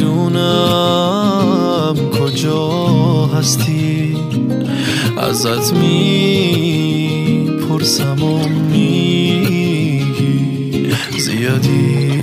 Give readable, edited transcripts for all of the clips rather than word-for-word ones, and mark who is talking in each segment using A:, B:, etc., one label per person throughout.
A: نمیدونم کجا هستی، ازت میپرسم و میگی زیادی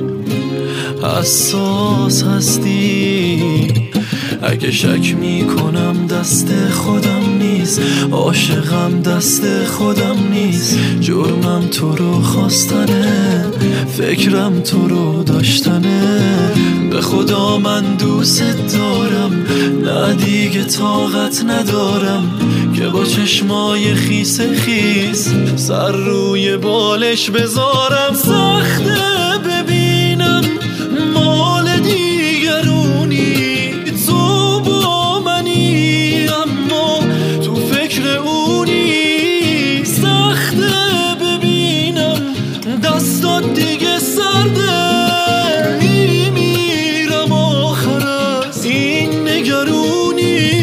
A: حساس هستی. اگه شک میکنم دست خودم نیست، عاشقم دست خودم نیست. جرمم تو رو خواستنه، فکرم تو رو داشتنه. به خدا من دوست دارم، نه دیگه طاقت ندارم که با چشمای خیس خیس سر روی بالش بذارم. سخته ببینم مال دیگرونی، تو با منی اما تو فکر اونی. سخته ببینم دستات دیگه سرده، میمیرم آخر از این نگرونی.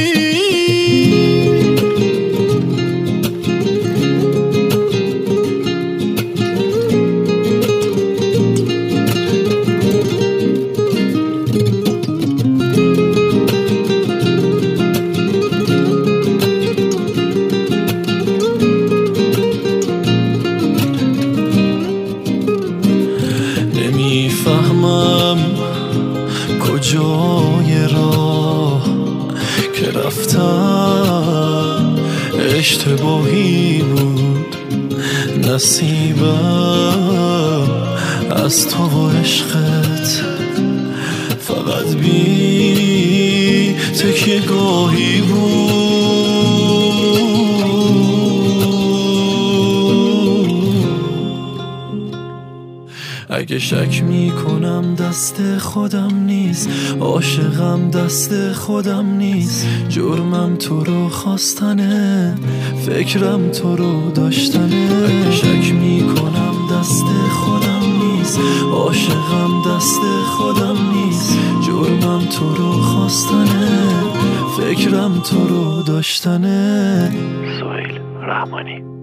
A: نمیفهمم کجای راه که رفتم اشتباهی بود. نصیبم از تو و عشقت فقط بی تکیه گاهی بود. اگه شک میکنم دست خودم نیست، عاشقم دست خودم نیست. جرمم تو رو خواستنه، فکرم تو رو داشتنه. اگه شک میکنم دست خودم نیست، عاشقم دست خودم نیست. جرمم تو رو خواستنه، فکرم تو رو داشتنه.
B: سهیل رحمانی.